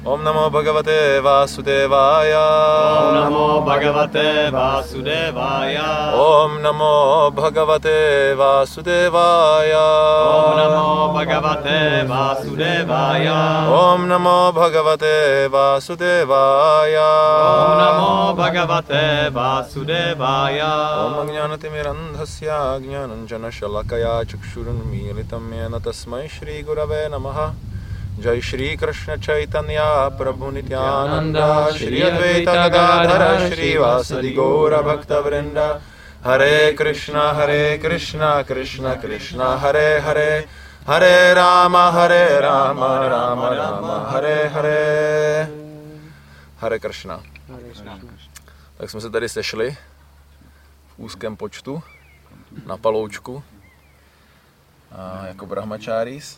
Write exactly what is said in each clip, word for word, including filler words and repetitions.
Om namo bhagavate Vasudevaya. Om namo bhagavate Vasudevaya. Om namo bhagavate Vasudevaya. Om namo bhagavate Vasudevaya. Om namo bhagavate Vasudevaya. Om namo bhagavate Vasudevaya. Om jnanatimmirandhasya jnananjana shalakaya chakshurunmilitam yena tasmai Shri Gurave namaha. Jai Shri Krishna Chaitanya Prabhu Nityananda Shri Advaita Gadadhara Shri Vasadi Gaura Bhakta Vrinda. Hare Krishna Hare Krishna Krishna Krishna Hare Hare Hare Rama Hare Rama Rama Rama Hare Hare. Hare Krishna. Tak jsme se tady sešli v úzkém počtu na paloučku a jako brahmačáris.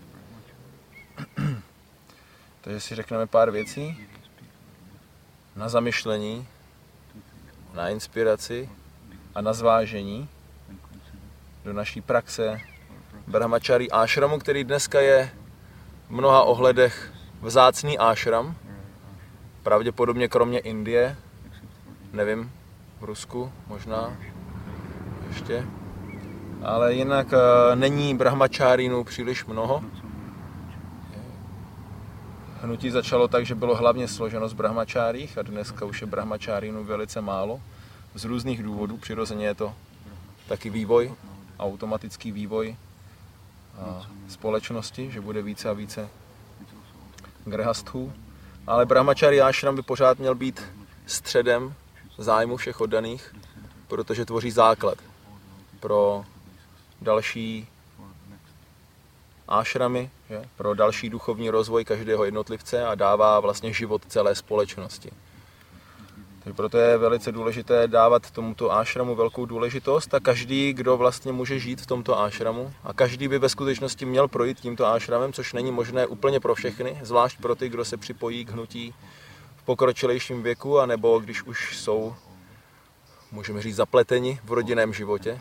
Takže si řekneme pár věcí na zamyšlení, na inspiraci a na zvážení do naší praxe brahmačári ášramu, který dneska je v mnoha ohledech vzácný ášram, pravděpodobně kromě Indie, nevím, v Rusku možná ještě, ale jinak není brahmačárínů příliš mnoho. Hnutí začalo tak, že bylo hlavně složeno z brahmačárích a dneska už je brahmačárínů velice málo. Z různých důvodů, přirozeně je to taky vývoj, automatický vývoj společnosti, že bude více a více grhasthů. Ale brahmačári ášram by pořád měl být středem zájmu všech oddaných, protože tvoří základ pro další ášramy, že? Pro další duchovní rozvoj každého jednotlivce a dává vlastně život celé společnosti. Takže proto je velice důležité dávat tomuto ášramu velkou důležitost a každý, kdo vlastně může žít v tomto ášramu a každý by ve skutečnosti měl projít tímto ášramem, což není možné úplně pro všechny, zvlášť pro ty, kdo se připojí k hnutí v pokročilejším věku, anebo když už jsou, můžeme říct, zapleteni v rodinném životě.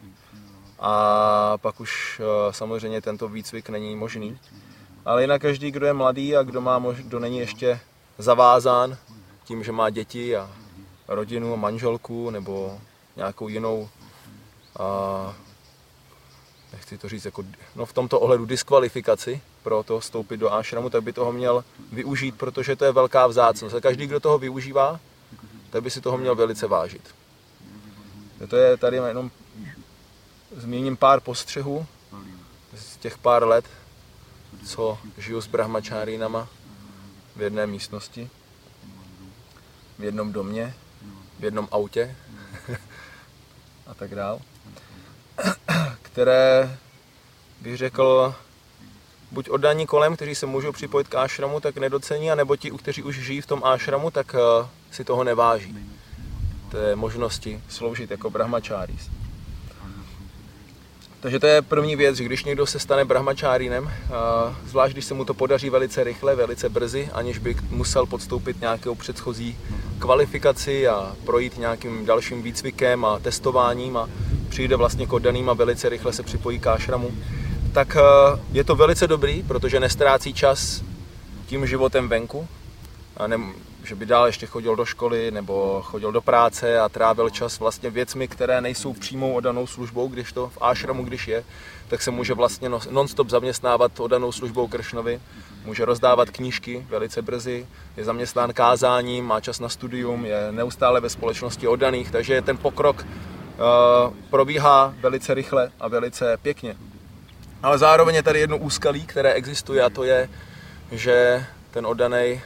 A pak už samozřejmě tento výcvik není možný. Ale jinak každý, kdo je mladý a kdo, má mož- kdo není ještě zavázán tím, že má děti a rodinu a manželku nebo nějakou jinou, a, nechci to říct, jako, no v tomto ohledu diskvalifikaci pro to vstoupit do ášramu, tak by toho měl využít, protože to je velká vzácnost. A každý, kdo toho využívá, tak by si toho měl velice vážit. To je tady jenom zmíním pár postřehů z těch pár let, co žiju s brahmačárínama v jedné místnosti, v jednom domě, v jednom autě a tak dál, které bych řekl, buď oddaní kolem, kteří se můžou připojit k ášramu, tak nedocení, anebo ti, kteří už žijí v tom ášramu, tak si toho neváží. Té možnosti sloužit jako brahmačáris. Takže to je první věc, že když někdo se stane brahmačárinem, zvlášť když se mu to podaří velice rychle, velice brzy, aniž by musel podstoupit nějakou předchozí kvalifikaci a projít nějakým dalším výcvikem a testováním a přijde vlastně k oddaným a velice rychle se připojí k ášramu, tak je to velice dobrý, protože nestrácí čas tím životem venku, a ne, že by dál ještě chodil do školy nebo chodil do práce a trávil čas vlastně věcmi, které nejsou přímou oddanou službou, když to v ášramu, když je, tak se může vlastně non-stop zaměstnávat oddanou službou Kršnovi, může rozdávat knížky velice brzy, je zaměstnán kázáním, má čas na studium, je neustále ve společnosti oddaných, takže ten pokrok uh, probíhá velice rychle a velice pěkně. Ale zároveň je tady jedno úskalí, které existuje, a to je, že ten oddaný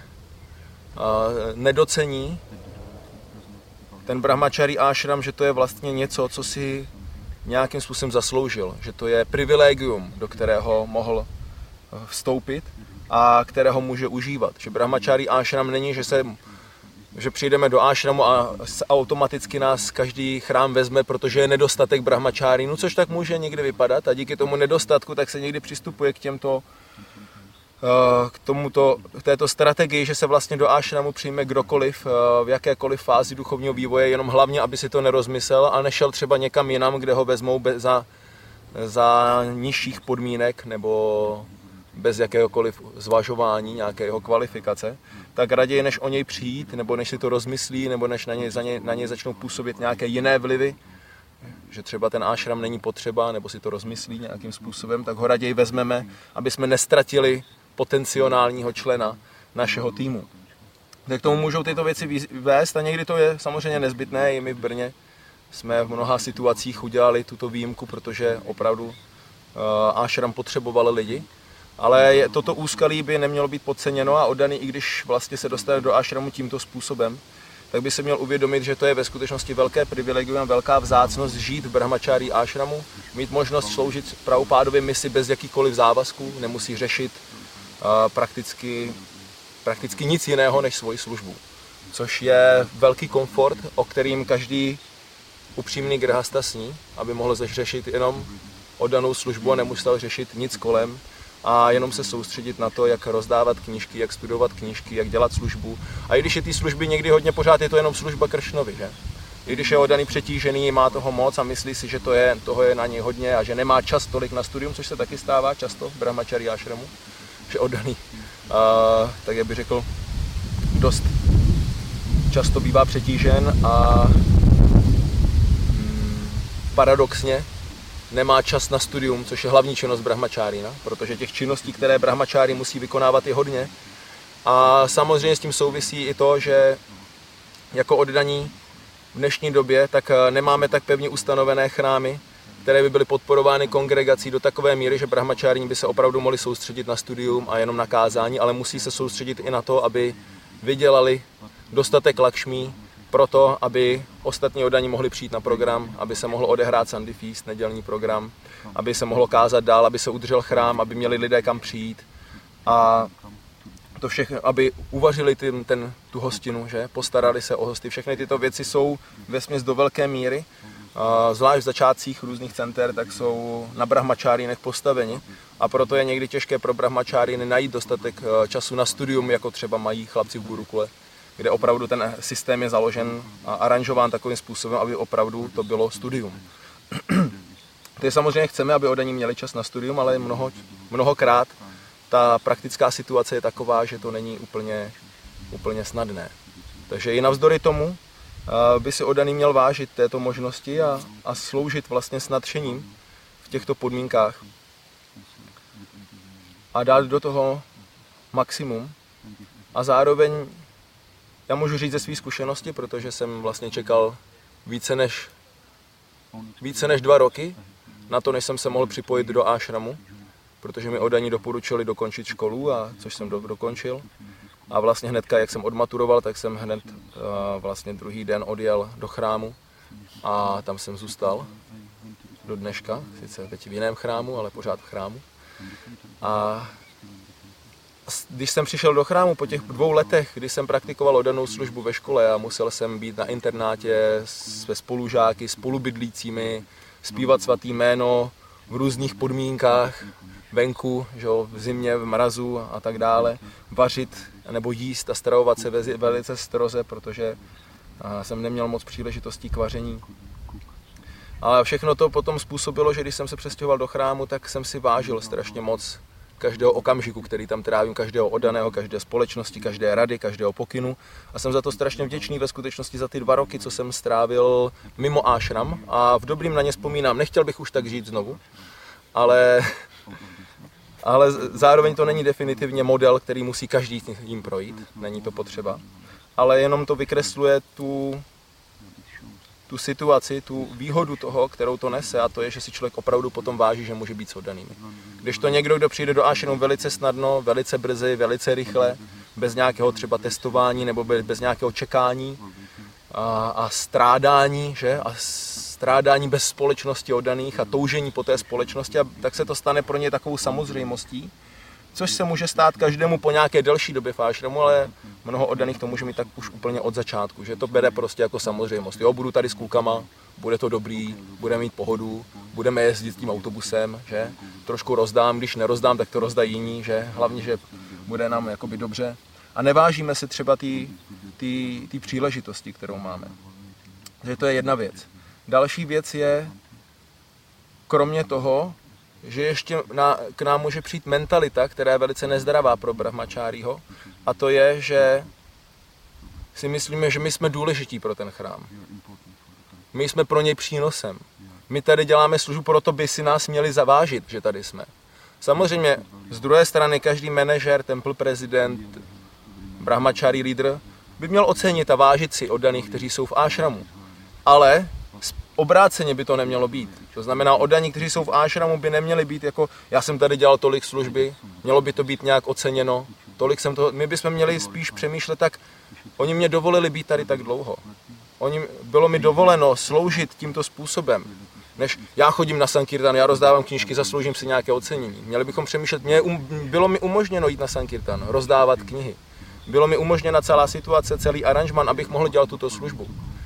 nedocení ten brahmačari ášram, že to je vlastně něco, co si nějakým způsobem zasloužil, že to je privilegium, do kterého mohl vstoupit a kterého může užívat. Že brahmačari ášram není, že, se, že přijdeme do ášramu a automaticky nás každý chrám vezme, protože je nedostatek brahmačárínů, což tak může někdy vypadat a díky tomu nedostatku tak se někdy přistupuje k těmto k tomuto, k této strategii, že se vlastně do ášramu přijme kdokoliv v jakékoliv fázi duchovního vývoje, jenom hlavně, aby si to nerozmyslel a nešel třeba někam jinam, kde ho vezmou za, za nižších podmínek nebo bez jakéhokoliv zvažování, nějakého kvalifikace, tak raději než o něj přijít, nebo než si to rozmyslí, nebo než na něj, za něj, na něj začnou působit nějaké jiné vlivy, že třeba ten ášram není potřeba, nebo si to rozmyslí nějakým způsobem, tak ho raději vezmeme, aby jsme nestratili potenciálního člena našeho týmu. Tak k tomu můžou tyto věci vést a někdy to je samozřejmě nezbytné. I my v Brně jsme v mnoha situacích udělali tuto výjimku, protože opravdu uh, ášram potřeboval lidi. Ale je, toto úskalí by nemělo být podceněno a oddaný, i když vlastně se dostane do ášramu tímto způsobem, tak by se měl uvědomit, že to je ve skutečnosti velké privilegium, velká vzácnost žít v brahmačárí ášramu, mít možnost sloužit Prabhupádově misi bez jakýkoliv závazků, nemusí řešit uh, prakticky, prakticky nic jiného než svoji službu. Což je velký komfort, o kterým každý upřímný grhasta sní, aby mohl řešit jenom oddanou službu a nemusel řešit nic kolem a jenom se soustředit na to, jak rozdávat knížky, jak studovat knížky, jak dělat službu. A i když je ty služby někdy hodně pořád, je to jenom služba Kršnovi, že? I když je oddaný přetížený, má toho moc a myslí si, že to je, toho je na něj hodně a že nemá čas tolik na studium, což se taky stává často v brahmačari ášramu, že oddaný, uh, tak jak bych řekl, dost často bývá přetížen a mm, paradoxně nemá čas na studium, což je hlavní činnost brahmačárina, protože těch činností, které brahmačári musí vykonávat, je hodně. A samozřejmě s tím souvisí i to, že jako oddaní v dnešní době tak nemáme tak pevně ustanovené chrámy, které by byly podporovány kongregací do takové míry, že brahmačárini by se opravdu mohli soustředit na studium a jenom na kázání, ale musí se soustředit i na to, aby vydělali dostatek lakšmí pro to, aby ostatní oddaní mohli přijít na program, aby se mohlo odehrát Sunday Feast, nedělní program, aby se mohlo kázat dál, aby se udržel chrám, aby měli lidé kam přijít a to všechno, aby uvařili ten, ten, tu hostinu, že? Postarali se o hosty. Všechny tyto věci jsou vesměs do velké míry, a zvlášť v začátcích různých center, tak jsou na brahmačárínech postaveni a proto je někdy těžké pro brahmačáriny najít dostatek času na studium, jako třeba mají chlapci v Gurukule, kde opravdu ten systém je založen a aranžován takovým způsobem, aby opravdu to bylo studium. Teď samozřejmě chceme, aby oddaní měli čas na studium, ale mnoho, mnohokrát ta praktická situace je taková, že to není úplně, úplně snadné. Takže i navzdory tomu by si oddaný měl vážit této možnosti a, a sloužit vlastně s nadšením v těchto podmínkách a dát do toho maximum. A zároveň já můžu říct ze své zkušenosti, protože jsem vlastně čekal více než, více než dva roky na to, než jsem se mohl připojit do ášramu, protože mi oddaní doporučili dokončit školu, a což jsem do, dokončil. A vlastně hnedka, jak jsem odmaturoval, tak jsem hned uh, vlastně druhý den odjel do chrámu a tam jsem zůstal do dneška, sice teď v jiném chrámu, ale pořád v chrámu. A když jsem přišel do chrámu po těch dvou letech, kdy jsem praktikoval oddanou službu ve škole a musel jsem být na internátě se spolužáky, spolubydlícími, zpívat svatý jméno v různých podmínkách, venku, že jo, v zimě, v mrazu a tak dále, vařit nebo jíst a stravovat se velice stroze, protože jsem neměl moc příležitostí k vaření. Ale všechno to potom způsobilo, že když jsem se přestěhoval do chrámu, tak jsem si vážil strašně moc každého okamžiku, který tam trávím, každého oddaného, každé společnosti, každé rady, každého pokynu. A jsem za to strašně vděčný ve skutečnosti za ty dva roky, co jsem strávil mimo ášram. A v dobrým na ně vzpomínám, nechtěl bych už tak žít znovu, ale, ale zároveň to není definitivně model, který musí každý jim projít, není to potřeba. Ale jenom to vykresluje tu, tu situaci, tu výhodu toho, kterou to nese, a to je, že si člověk opravdu potom váží, že může být s oddanými. Když to někdo, kdo přijde do ášramu velice snadno, velice brzy, velice rychle, bez nějakého třeba testování nebo bez nějakého čekání a, a strádání, že? A strádání bez společnosti oddaných a toužení po té společnosti, a tak se to stane pro ně takovou samozřejmostí, což se může stát každému po nějaké delší době v ášramu, ale mnoho oddaných to může mít tak už úplně od začátku, že to bere prostě jako samozřejmost. Jo, budu tady s klukama, bude to dobrý, budeme mít pohodu, budeme jezdit tím autobusem, že? Trošku rozdám, když nerozdám, tak to rozdají jiní, že? Hlavně, že bude nám jakoby dobře. A nevážíme si třeba ty příležitosti, kterou máme. Takže to je jedna věc. Další věc je, kromě toho, že ještě na, k nám může přijít mentalita, která je velice nezdravá pro brahmačárího, a to je, že si myslíme, že my jsme důležití pro ten chrám. My jsme pro něj přínosem. My tady děláme službu, proto by si nás měli zavážit, že tady jsme. Samozřejmě z druhé strany každý manažer, temple prezident, brahmačárí lídr by měl ocenit a vážit si oddaných, kteří jsou v ášramu. Ale obráceně by to nemělo být. To znamená, oddaní, kteří jsou v ášramu, by neměli být jako, já jsem tady dělal tolik služby, mělo by to být nějak oceněno, tolik jsem toho, my bychom měli spíš přemýšlet tak, oni mě dovolili být tady tak dlouho. Oni, bylo mi dovoleno sloužit tímto způsobem, než já chodím na Sankirtan, já rozdávám knížky, zasloužím si nějaké ocenění. Měli bychom přemýšlet, mě um, bylo mi umožněno jít na Sankirtan, rozdávat knihy. Bylo mi umožněna celá situace, celý aranžman, abych mohl dělat tuto službu.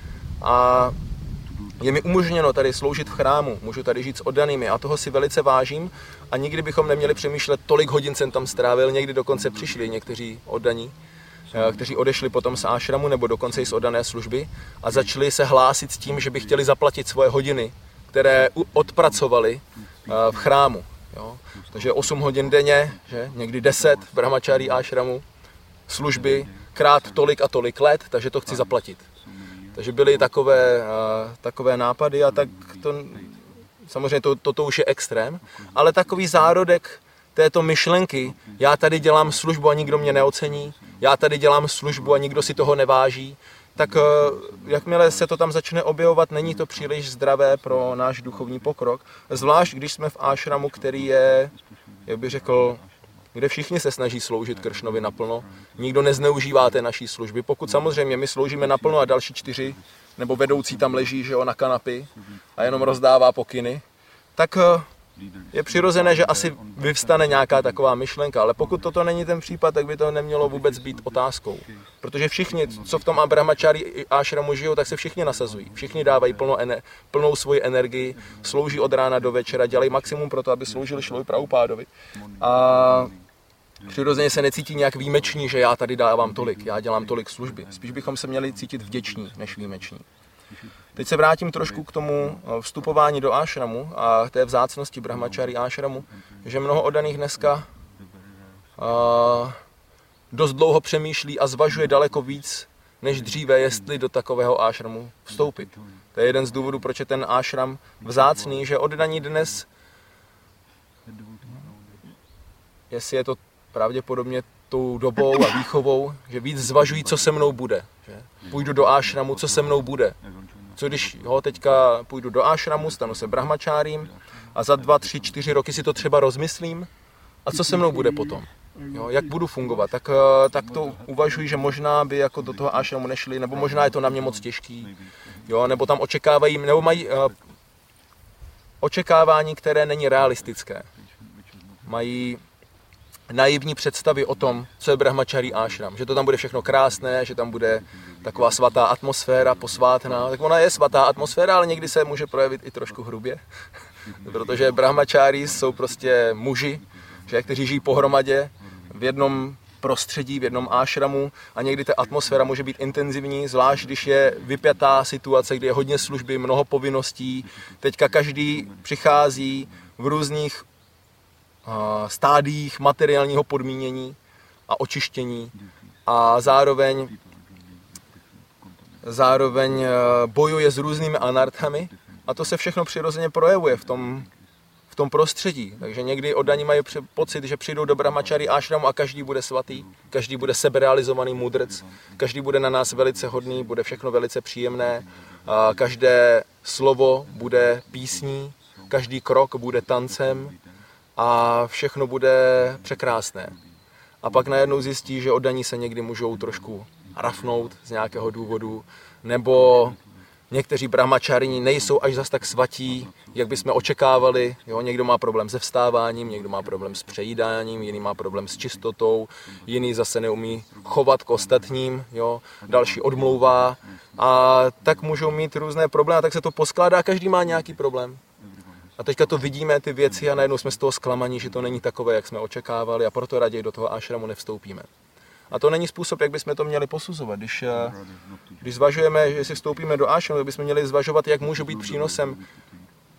A je mi umožněno tady sloužit v chrámu, můžu tady žít s oddanými a toho si velice vážím a nikdy bychom neměli přemýšlet, tolik hodin jsem tam strávil, někdy dokonce přišli někteří oddaní, kteří odešli potom z ášramu nebo dokonce i z oddané služby a začali se hlásit s tím, že by chtěli zaplatit svoje hodiny, které odpracovali v chrámu. Jo? Takže osm hodin denně, že? Někdy deset v brahmačárí ášramu, služby, krát tolik a tolik let, takže to chci zaplatit. Takže byly takové, takové nápady a tak to, samozřejmě to, toto už je extrém, ale takový zárodek této myšlenky, já tady dělám službu a nikdo mě neocení, já tady dělám službu a nikdo si toho neváží, tak jakmile se to tam začne objevovat, není to příliš zdravé pro náš duchovní pokrok, zvlášť když jsme v ášramu, který je, jak bych řekl, kde všichni se snaží sloužit Kršnovi naplno, nikdo nezneužívá té naší služby. Pokud samozřejmě my sloužíme naplno a další čtyři, nebo vedoucí tam leží, že jo, na kanapy a jenom rozdává pokyny, tak je přirozené, že asi vyvstane nějaká taková myšlenka, ale pokud toto není ten případ, tak by to nemělo vůbec být otázkou. Protože všichni, co v tom brahmačárí ášramu žijou, tak se všichni nasazují. Všichni dávají plnou, ener- plnou svoji energii, slouží od rána do večera, dělají maximum pro to, aby sloužili Šrilovi Prabhupádovi. A přirozeně se necítí nějak výjimeční, že já tady dávám tolik, já dělám tolik služby. Spíš bychom se měli cítit vděční než výjimeční. Teď se vrátím trošku k tomu vstupování do ášramu a té vzácnosti brahmačárí ášramu, že mnoho oddaných dneska uh, dost dlouho přemýšlí a zvažuje daleko víc než dříve, jestli do takového ášramu vstoupit. To je jeden z důvodů, proč je ten ášram vzácný, že oddaní dnes, jestli je to pravděpodobně tou dobou a výchovou, že víc zvažují, co se mnou bude. Že? Půjdu do ášramu, co se mnou bude. Co když ho teďka půjdu do ášramu, stanu se brahmačárím a za dva, tři, čtyři roky si to třeba rozmyslím a co se mnou bude potom? Jo, jak budu fungovat? Tak, tak to uvažuji, že možná by jako do toho ášramu nešli, nebo možná je to na mě moc těžký, jo, nebo tam očekávají, nebo mají uh, očekávání, které není realistické. Mají naivní představy o tom, co je brahmačárí ášram, že to tam bude všechno krásné, že tam bude taková svatá atmosféra, posvátná. Tak ona je svatá atmosféra, ale někdy se může projevit i trošku hrubě, protože brahmačárí jsou prostě muži, že, kteří žijí pohromadě v jednom prostředí, v jednom ášramu a někdy ta atmosféra může být intenzivní, zvlášť když je vypjatá situace, kdy je hodně služby, mnoho povinností. Teďka každý přichází v různých stádiích materiálního podmínění a očištění a zároveň, zároveň bojuje s různými anarthami a to se všechno přirozeně projevuje v tom, v tom prostředí. Takže někdy oddaní mají pocit, že přijdou do brahmačárí ášramu a každý bude svatý, každý bude seberealizovaný mudrc, každý bude na nás velice hodný, bude všechno velice příjemné, a každé slovo bude písní, každý krok bude tancem, a všechno bude překrásné. A pak najednou zjistí, že oddaní se někdy můžou trošku rafnout z nějakého důvodu, nebo někteří brahmačárini nejsou až zas tak svatí, jak bychom očekávali. Jo, někdo má problém se vstáváním, někdo má problém s přejídáním, jiný má problém s čistotou, jiný zase neumí chovat k ostatním, jo, další odmlouvá. A tak můžou mít různé problémy, a tak se to poskládá, každý má nějaký problém. A teďka to vidíme, ty věci, a najednou jsme z toho zklamaní, že to není takové, jak jsme očekávali, a proto raději do toho ášramu nevstoupíme. A to není způsob, jak bychom to měli posuzovat. Když, když zvažujeme, že si vstoupíme do ášramu, tak bychom měli zvažovat, jak může být přínosem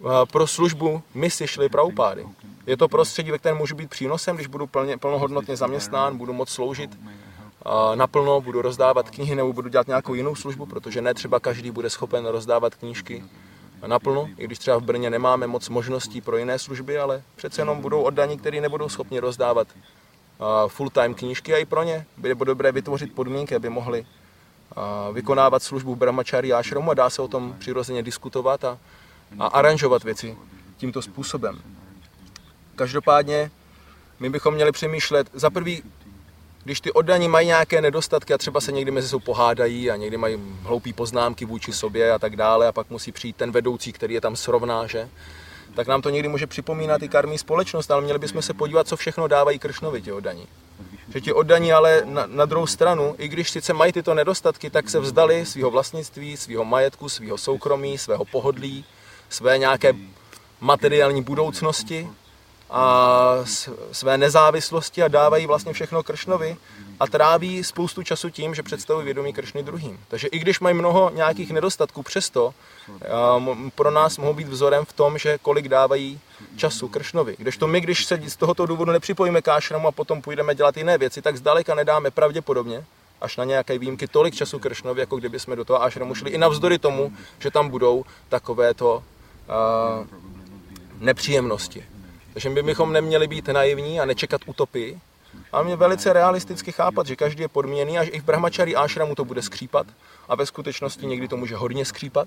pro službu misi šli Prabhupády. Je to prostředí, ve kterém můžu být přínosem, když budu plně, plnohodnotně zaměstnán, budu moct sloužit naplno, budu rozdávat knihy nebo budu dělat nějakou jinou službu, protože ne třeba každý bude schopen rozdávat knížky naplno, i když třeba v Brně nemáme moc možností pro jiné služby, ale přece jenom budou oddaní, kteří nebudou schopni rozdávat full-time knížky a i pro ně bude dobré vytvořit podmínky, aby mohli vykonávat službu v brahmachari ashramu a dá se o tom přirozeně diskutovat a, a aranžovat věci tímto způsobem. Každopádně my bychom měli přemýšlet, za prvý, když ty oddaní mají nějaké nedostatky a třeba se někdy mezi sebou pohádají a někdy mají hloupý poznámky vůči sobě a tak dále a pak musí přijít ten vedoucí, který je tam srovná, že? Tak nám to někdy může připomínat i karmí společnost, ale měli bychom se podívat, co všechno dávají Kršnovi ti oddaní. Že ti oddaní ale na, na druhou stranu, i když sice mají tyto nedostatky, tak se vzdali svého vlastnictví, svého majetku, svého soukromí, svého pohodlí, své nějaké materiální budoucnosti a své nezávislosti a dávají vlastně všechno Kršnovi a tráví spoustu času tím, že představují vědomí Kršny druhým. Takže i když mají mnoho nějakých nedostatků, přesto pro nás mohou být vzorem v tom, že kolik dávají času Kršnovi. Kdežto my, když se z tohoto důvodu nepřipojíme k ášramu a potom půjdeme dělat jiné věci, tak zdaleka nedáme pravděpodobně, až na nějaké výjimky, tolik času Kršnovi, jako kdyby jsme do toho ášramu šli, i navzdory tomu, že tam budou takovéto uh, nepříjemnosti. Takže my bychom neměli být naivní a nečekat utopii, ale mě velice realisticky chápat, že každý je podmíněný a že i v brahmachari ášramu to bude skřípat a ve skutečnosti někdy to může hodně skřípat.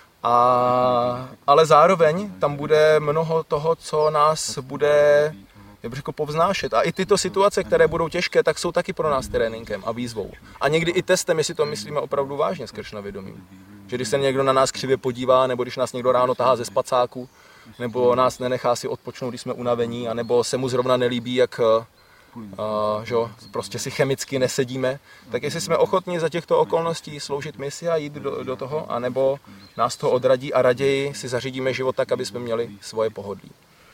A, ale zároveň tam bude mnoho toho, co nás bude, jak bych řekl, povznášet. A i tyto situace, které budou těžké, tak jsou taky pro nás tréninkem a výzvou. A někdy i testem, jestli to myslíme opravdu vážně s Kršnavědomím. Že když se někdo na nás křivě podívá, nebo když nás někdo ráno tahá ze spacáku, nebo nás nenechá si odpočnout, když jsme unavení, anebo se mu zrovna nelíbí, jak uh, že prostě si chemicky nesedíme, tak jestli jsme ochotní za těchto okolností sloužit misi a jít do, do toho, anebo nás to odradí a raději si zařídíme život tak, aby jsme měli svoje pohodlí.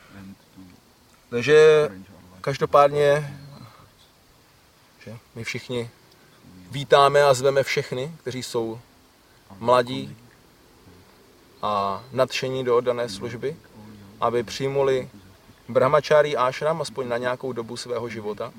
Takže každopádně, že my všichni vítáme a zveme všechny, kteří jsou mladí a nadšení do oddané služby, aby přijmuli brahmachari ashram aspoň na nějakou dobu svého života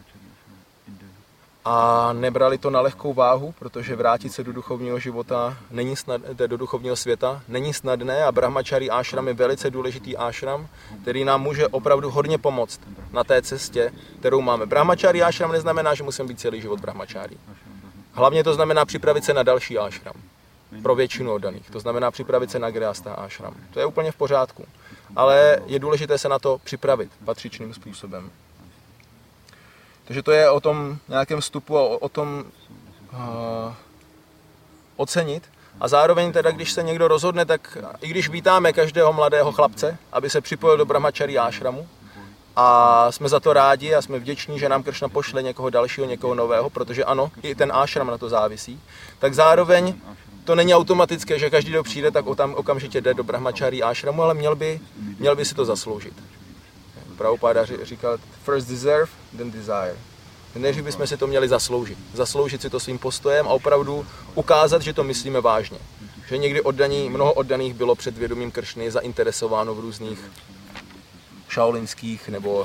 a nebrali to na lehkou váhu, protože vrátit se do duchovního života není snadné, do duchovního světa není snadné a brahmachari ashram je velice důležitý ashram, který nám může opravdu hodně pomoct na té cestě, kterou máme. Brahmachari ashram neznamená, že musíme být celý život brahmachari. Hlavně to znamená připravit se na další ashram. Pro většinu oddaných. To znamená připravit se na Grihastha ashram. To je úplně v pořádku. Ale je důležité se na to připravit patřičným způsobem. Takže to je o tom nějakém vstupu a o, o tom uh, ocenit. A zároveň teda, když se někdo rozhodne, tak i když vítáme každého mladého chlapce, aby se připojil do brahmachari ashramu, a jsme za to rádi a jsme vděční, že nám Kršna pošle někoho dalšího, někoho nového, protože ano, i ten ashram na to závisí, tak zároveň to není automatické, že každý, kdo přijde, tak tam okamžitě jde do brahmachari ashramu, ale měl by, měl by si to zasloužit. Prabhupáda říkal, first deserve, then desire. Než bychom si to měli zasloužit. Zasloužit si to svým postojem a opravdu ukázat, že to myslíme vážně. Že někdy oddaní, mnoho oddaných bylo před vědomím Kršny zainteresováno v různých šaolinských nebo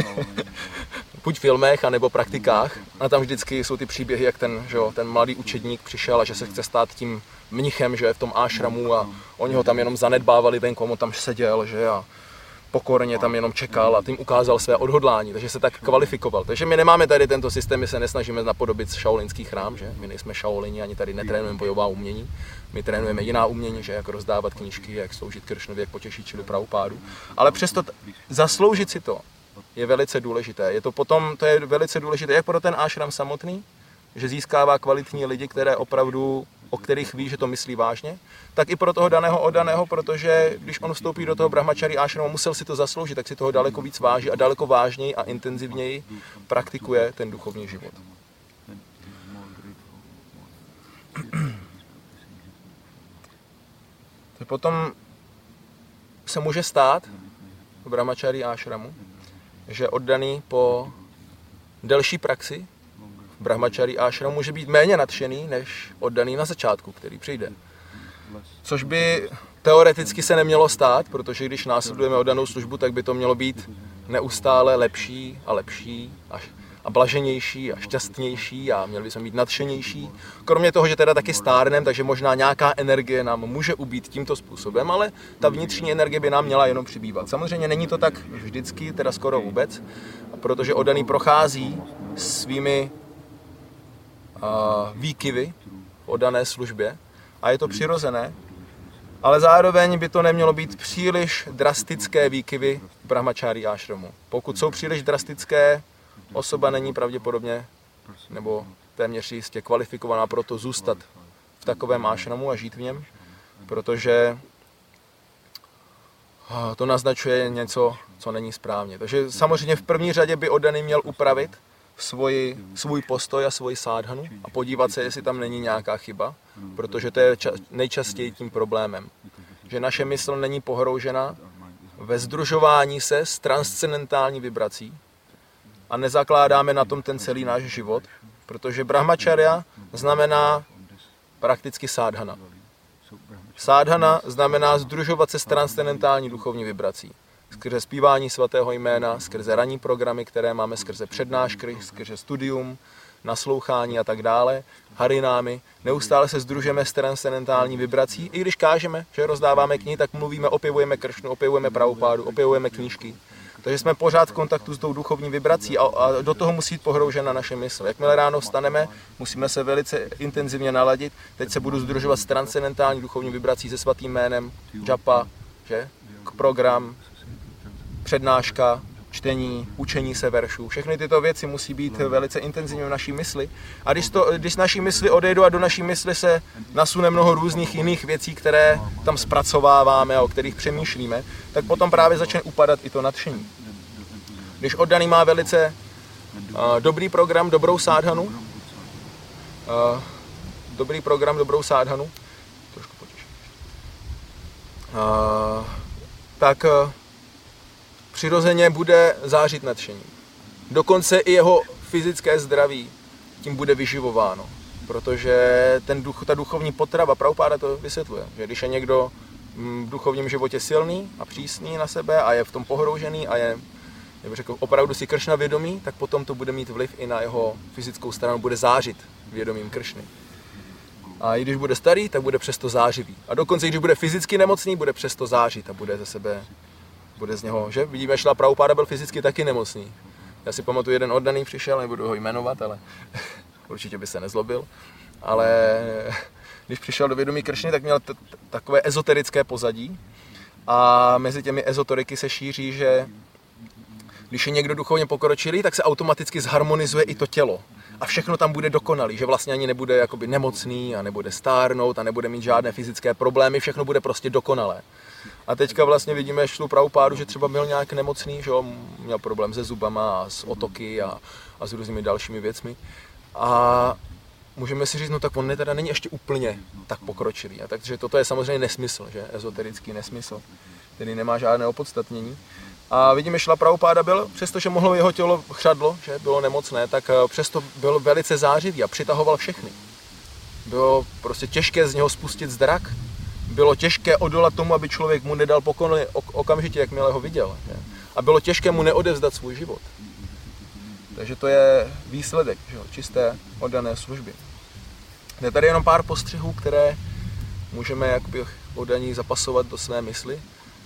buď filmech, anebo praktikách. A tam vždycky jsou ty příběhy, jak ten, že jo, ten mladý učedník přišel a že se chce stát tím mnichem, že je v tom ášramu a oni ho tam jenom zanedbávali venku, on tam seděl, že a pokorně tam jenom čekal a tím ukázal své odhodlání, takže se tak kvalifikoval. Takže my nemáme tady tento systém, my se nesnažíme napodobit šaolinský chrám, že? My nejsme šaolini, ani tady netrénujeme bojová umění. My trénujeme jiná umění, že jak rozdávat knížky, jak sloužit Kršnovi, jak potěšit čili Prabhupádu. Ale přesto t- zasloužit si to je velice důležité. Je to potom, to je velice důležité jak pro ten ášram samotný, že získává kvalitní lidi, které opravdu, o kterých ví, že to myslí vážně, tak i pro toho daného oddaného, protože když on vstoupí do toho brahmachari ášramu, musel si to zasloužit, tak si toho daleko víc váží a daleko vážněji a intenzivněji praktikuje ten duchovní život. Potom se může stát v brahmachari ášramu, že oddaný po delší praxi v brahmachari ášramu může být méně nadšený než oddaný na začátku, který přijde. Což by teoreticky se nemělo stát, protože když následujeme oddanou službu, tak by to mělo být neustále lepší a lepší a, a blaženější a šťastnější a měli bychom být nadšenější. Kromě toho, že teda taky stárnem, takže možná nějaká energie nám může ubýt tímto způsobem, ale ta vnitřní energie by nám měla jenom přibývat. Samozřejmě není to tak vždycky, teda skoro vůbec, protože oddaný prochází svými uh, výkyvy v oddané službě a je to přirozené, ale zároveň by to nemělo být příliš drastické výkyvy v brahmačári ášramu. Pokud jsou příliš drastické, osoba není pravděpodobně nebo téměř jistě kvalifikovaná pro to zůstat v takovém ášramu a žít v něm, protože to naznačuje něco, co není správně. Takže samozřejmě v první řadě by oddaný měl upravit svoji, svůj postoj a svoji sádhanu a podívat se, jestli tam není nějaká chyba, protože to je ča- nejčastěji tím problémem. Že naše mysl není pohroužena ve sdružování se s transcendentální vibrací a nezakládáme na tom ten celý náš život, protože brahmačarya znamená prakticky sádhana. Sádhana znamená sdružovat se s transcendentální duchovní vibrací. Skrze zpívání svatého jména, skrze ranní programy, které máme, skrze přednášky, skrze studium, naslouchání a tak dále, harinámy. Neustále se sdružujeme s transcendentální vibrací. I když kážeme, že rozdáváme knihy, tak mluvíme, opěvujeme Kršnu, opěvujeme Prabhupádu, opěvujeme knížky. Takže jsme pořád v kontaktu s tou duchovní vibrací a, a do toho musí být pohroužena naše mysl. Jakmile ráno vstaneme, musíme se velice intenzivně naladit. Teď se budu sdružovat s transcendentální duchovní vibrací se svatým jménem, japa, že? Program, přednáška, čtení, učení se veršů. Všechny tyto věci musí být velice intenzivně v naší mysli. A když, to, když z naší mysli odejdou a do naší mysli se nasune mnoho různých jiných věcí, které tam zpracováváme a o kterých přemýšlíme, tak potom právě začne upadat i to nadšení. Když oddaný má velice uh, dobrý program, dobrou sádhanu, uh, dobrý program, dobrou sádhanu, trošku potěším, uh, tak uh, přirozeně bude zářit nadšení. Dokonce i jeho fyzické zdraví tím bude vyživováno, protože ten duch, ta duchovní potrava, Prabhupáda to vysvětluje, že když je někdo v duchovním životě silný a přísný na sebe a je v tom pohroužený a je, jak bych řekl, opravdu si Kršna vědomý, tak potom to bude mít vliv i na jeho fyzickou stranu, bude zářit vědomím Kršny. A i když bude starý, tak bude přesto zářivý. A dokonce, když bude fyzicky nemocný, bude přesto zářit a bude ze sebe bude z něho, že? Vidíme, že Prabhupáda byl fyzicky taky nemocný. Já si pamatuju, jeden oddaný přišel, nebudu ho jmenovat, ale určitě by se nezlobil. Ale když přišel do vědomí Kršny, tak měl t- t- takové ezoterické pozadí. A mezi těmi ezoteriky se šíří, že když je někdo duchovně pokročilý, tak se automaticky zharmonizuje i to tělo. A všechno tam bude dokonalý, že vlastně ani nebude jakoby nemocný a nebude stárnout a nebude mít žádné fyzické problémy, všechno bude prostě dokonalé. A teďka vlastně vidíme šlu Prabhupádu, že třeba byl nějak nemocný, že měl problém se zubama a s otoky a, a s různými dalšími věcmi. A můžeme si říct, no tak on teda není ještě úplně tak pokročilý. A takže toto je samozřejmě nesmysl, že? Ezoterický nesmysl, který nemá žádné opodstatnění. A vidíme, šla Prabhupáda byl, přestože mohlo jeho tělo chřadlo, že bylo nemocné, tak přesto byl velice zářivý a přitahoval všechny. Bylo prostě těžké z něho spustit zrak. Bylo těžké odolat tomu, aby člověk mu nedal pokoj okamžitě, jakmile ho viděl. Že? A bylo těžké mu neodevzdat svůj život. Takže to je výsledek, že? Čisté oddané služby. Je tady jenom pár postřehů, které můžeme jakoby oddaní zapasovat do své mysli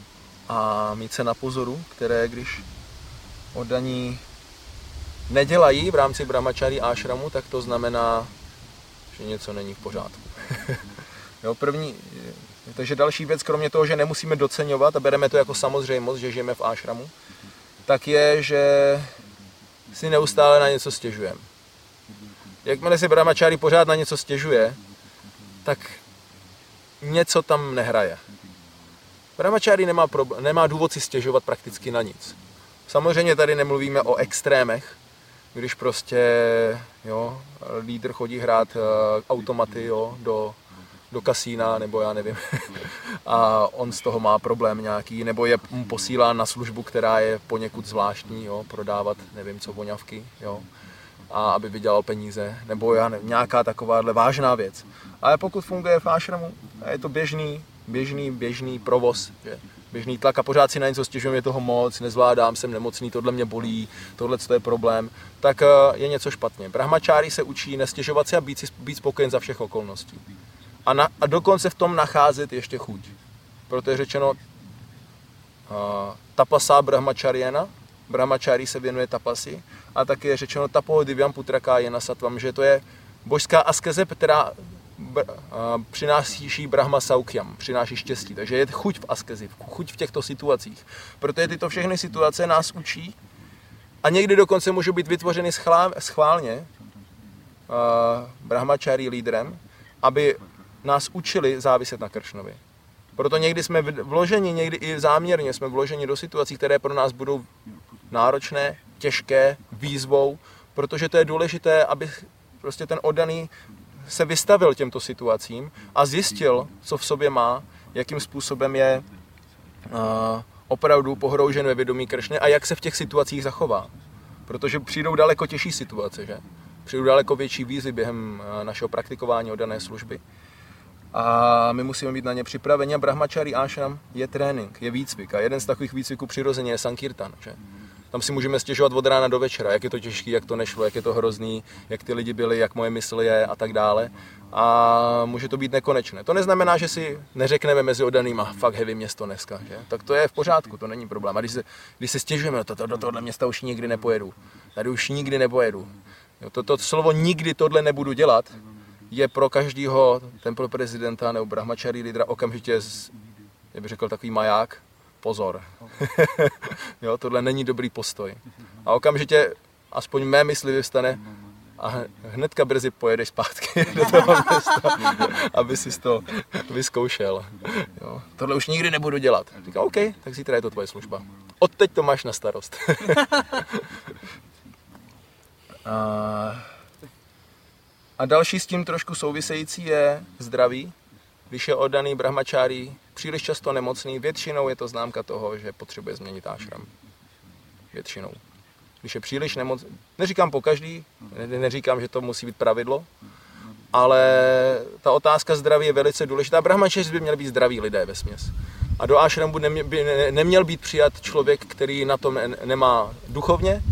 a mít se na pozoru, které když oddaní nedělají v rámci brahmačári ášramu, tak to znamená, že něco není v pořádku. Jo, první, takže další věc, kromě toho, že nemusíme doceňovat a bereme to jako samozřejmost, že žijeme v ášramu, tak je, že si neustále na něco stěžujeme. Jakmile si brahmačári pořád na něco stěžuje, tak něco tam nehraje. Brahmačári nemá, problém, nemá důvod si stěžovat prakticky na nic. Samozřejmě tady nemluvíme o extrémech, když prostě jo, lídr chodí hrát uh, automaty jo, do, do kasína, nebo já nevím, a on z toho má problém nějaký, nebo je mu posílán na službu, která je poněkud zvláštní, jo, prodávat nevím co voňavky, jo, a aby vydělal peníze, nebo já nevím, nějaká takováhle vážná věc. Ale pokud funguje v ášramu, je to běžný běžný, běžný provoz, že? Běžný tlak a pořád si na něco stěžujeme, je toho moc, nezvládám, jsem nemocný, tohle mě bolí, tohle to je problém, tak je něco špatně. Brahmačári se učí nestěžovat si a být, si, být spokojen za všech okolností. A, na, a dokonce v tom nacházet ještě chuť. Proto je řečeno uh, tapasa brahmačariena, brahmačári se věnuje tapasi, a taky je řečeno tapo divyam putraka jena satvam, že to je božská askeze, která br- uh, přináší brahma saukyam, přináší štěstí. Takže je chuť v askezi, chuť v těchto situacích. Protože tyto všechny situace nás učí a někdy dokonce můžou být vytvořeny schvál, schválně uh, brahmačári lídrem, aby nás učili záviset na Kršnovi. Proto někdy jsme vloženi, někdy i záměrně jsme vloženi do situací, které pro nás budou náročné, těžké, výzvou, protože to je důležité, aby prostě ten oddaný se vystavil těmto situacím a zjistil, co v sobě má, jakým způsobem je uh, opravdu pohroužen ve vědomí Kršny a jak se v těch situacích zachová. Protože přijdou daleko těžší situace, že? Přijdou daleko větší výzvy během uh, našeho praktikování oddané služby. A my musíme být na ně připraveni. A Brahmačári ashram je trénink, je výcvik. A jeden z takových výcviků přirozeně je Sankirtan, že? Tam si můžeme stěžovat od rána do večera, jak je to těžké, jak to nešlo, jak je to hrozný, jak ty lidi byli, jak moje mysl je a tak dále. A může to být nekonečné. To neznamená, že si neřekneme mezi oddanýma, fakt heavy město dneska, že? Tak to je v pořádku, to není problém. A když se, když se stěžujeme, to, to, do tohle města už nikdy nepojedu, tady už nikdy nepojedu. Jo, to, to slovo nikdy tohle nebudu dělat je pro každého temple prezidenta nebo brahmačári lídra okamžitě, jak bych řekl, takový maják. Pozor. Jo, tohle není dobrý postoj. A okamžitě, aspoň mé mysli vyvstane a hnedka brzy pojedeš zpátky do toho města, aby si to vyzkoušel. Jo, tohle už nikdy nebudu dělat. Říkám, OK, tak zítra je to tvoje služba. Odteď to máš na starost. a, a další s tím trošku související je zdraví. Když je oddaný brahmačári příliš často nemocný, většinou je to známka toho, že potřebuje změnit ashram. Většinou. Když je příliš nemocný, neříkám po každý, neříkám, že to musí být pravidlo, ale ta otázka zdraví je velice důležitá. Brahmačáři by měli být zdraví lidé vesměs. A do ashramu by neměl být přijat člověk, který na to nemá duchovně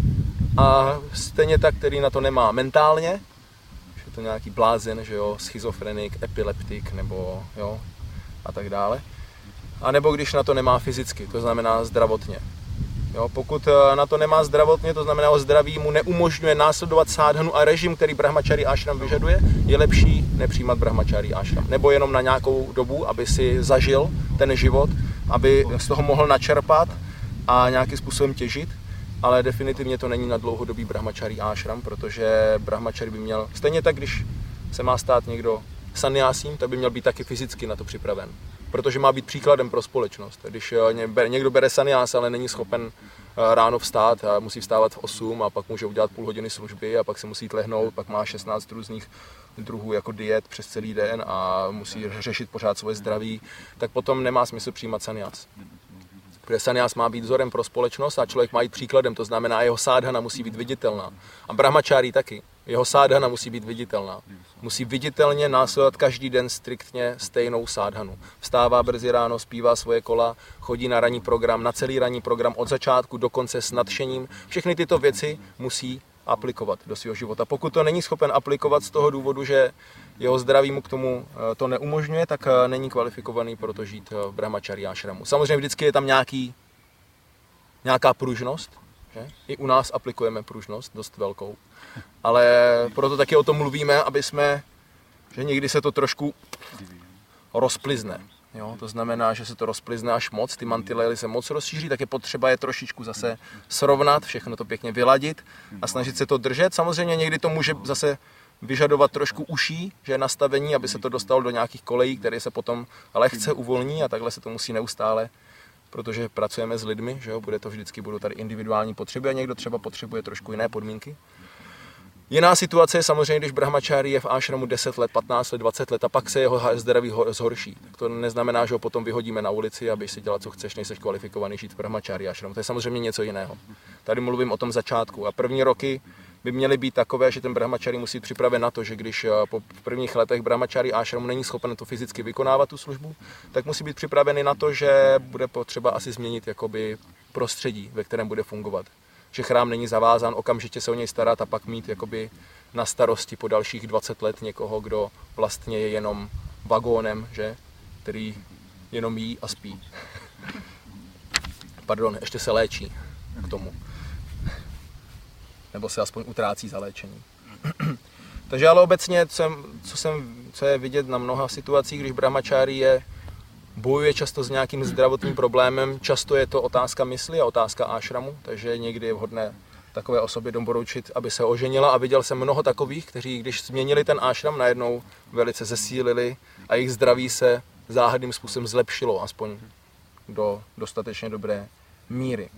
a stejně tak, který na to nemá mentálně, to nějaký blázen, že jo, schizofrenik, epileptik nebo jo, a tak dále. A nebo když na to nemá fyzicky, to znamená zdravotně. Jo, pokud na to nemá zdravotně, to znamená, že zdraví mu neumožňuje následovat sádhanu a režim, který brahmačári ashram vyžaduje, je lepší nepřijímat brahmačári ashram. Nebo jenom na nějakou dobu, aby si zažil ten život, aby z toho mohl načerpat a nějakým způsobem těžit. Ale definitivně to není na dlouhodobý brahmačári ashram, protože brahmačári by měl, stejně tak, když se má stát někdo sannyásím, tak by měl být taky fyzicky na to připraven. Protože má být příkladem pro společnost. Když někdo bere sannyás, ale není schopen ráno vstát a musí vstávat v osm a pak může udělat půl hodiny služby a pak se musí jít lehnout, pak má šestnáct různých druhů jako diet přes celý den a musí řešit pořád svoje zdraví, tak potom nemá smysl přijímat sannyás. Protože sannyás má být vzorem pro společnost a člověk má jít příkladem, to znamená, jeho sádhana musí být viditelná. A brahmačári taky. Jeho sádhana musí být viditelná. Musí viditelně následovat každý den striktně stejnou sádhanu. Vstává brzy ráno, zpívá svoje kola, chodí na ranní program, na celý ranní program od začátku do konce s nadšením. Všechny tyto věci musí aplikovat do svého života. Pokud to není schopen aplikovat z toho důvodu, že jeho zdraví mu k tomu to neumožňuje, tak není kvalifikovaný pro to žít v brahmačári ashramu. Samozřejmě vždycky je tam nějaký, nějaká pružnost, že? I u nás aplikujeme pružnost, dost velkou, ale proto taky o tom mluvíme, aby jsme, že někdy se to trošku rozplizne. Jo? To znamená, že se to rozplizne až moc, ty mantinely se moc rozšíří, tak je potřeba je trošičku zase srovnat, všechno to pěkně vyladit a snažit se to držet. Samozřejmě někdy to může zase vyžadovat trošku uší, že je nastavení, aby se to dostalo do nějakých kolejí, které se potom lehce uvolní a takhle se to musí neustále, protože pracujeme s lidmi, že jo, bude to vždycky, budou tady individuální potřeby a někdo třeba potřebuje trošku jiné podmínky. Jiná situace je samozřejmě, když brahmačári je v ashramu deset let, patnáct let, dvacet let a pak se jeho zdraví zhorší. Tak to neznamená, že ho potom vyhodíme na ulici, aby si dělat, co chceš, nejseš kvalifikovaný žít v brahmačári ashramu. To je samozřejmě něco jiného. Tady mluvím o tom začátku a první roky by měly být takové, že ten brahmačari musí být připraven na to, že když po prvních letech brahmačari ashramu není schopen to fyzicky vykonávat tu službu, tak musí být připravený na to, že bude potřeba asi změnit jakoby prostředí, ve kterém bude fungovat. Že chrám není zavázán okamžitě se o něj starat a pak mít jakoby na starosti po dalších dvacet let někoho, kdo vlastně je jenom vagónem, že? Který jenom jí a spí. Pardon, ještě se léčí k tomu. Nebo se aspoň utrácí za léčení. Takže ale obecně, co, jsem, co, jsem, co je vidět na mnoha situacích, když brahmačári je, bojuje často s nějakým zdravotním problémem, často je to otázka mysli a otázka ashramu, takže někdy je vhodné takové osobě doporučit, aby se oženila, a viděl jsem mnoho takových, kteří když změnili ten ashram, najednou velice zesílili a jejich zdraví se záhadným způsobem zlepšilo, aspoň do dostatečně dobré míry.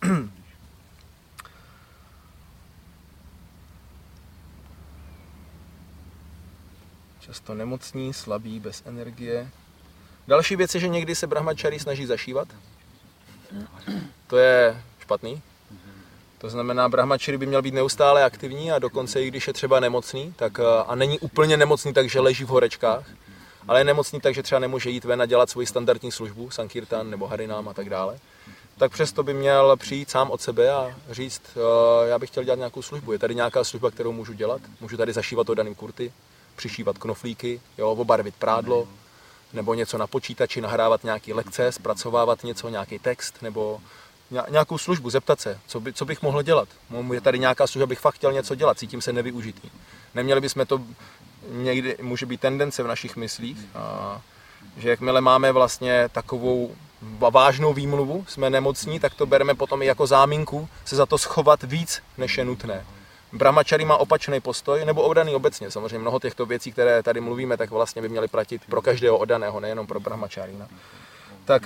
Často nemocní, slabí, bez energie. Další věc je, že někdy se brahmačari snaží zašívat. To je špatný. To znamená, brahmačari by měl být neustále aktivní a dokonce i když je třeba nemocný, tak, a není úplně nemocný tak, že leží v horečkách, ale je nemocný tak, že třeba nemůže jít ven a dělat svoji standardní službu, sankirtan nebo harinám a tak dále, tak přesto by měl přijít sám od sebe a říct, já bych chtěl dělat nějakou službu. Je tady nějaká služba, kterou můžu dělat? Můžu tady zašívat odaným kurty, přišívat knoflíky, jo, obarvit prádlo, nebo něco na počítači, nahrávat nějaké lekce, zpracovávat něco, nějaký text, nebo nějakou službu, zeptat se, co, by, co bych mohl dělat. Je tady nějaká služba, bych fakt chtěl něco dělat, cítím se nevyužitý. Neměli bychom to, někdy může být tendence v našich myslích, a, že jakmile máme vlastně takovou vážnou výmluvu, jsme nemocní, tak to bereme potom i jako záminku se za to schovat víc, než je nutné. Brahmačari má opačný postoj, nebo oddaný obecně. Samozřejmě mnoho těchto věcí, které tady mluvíme, tak vlastně by měly platit pro každého oddaného, nejenom pro brahmačari. No. Tak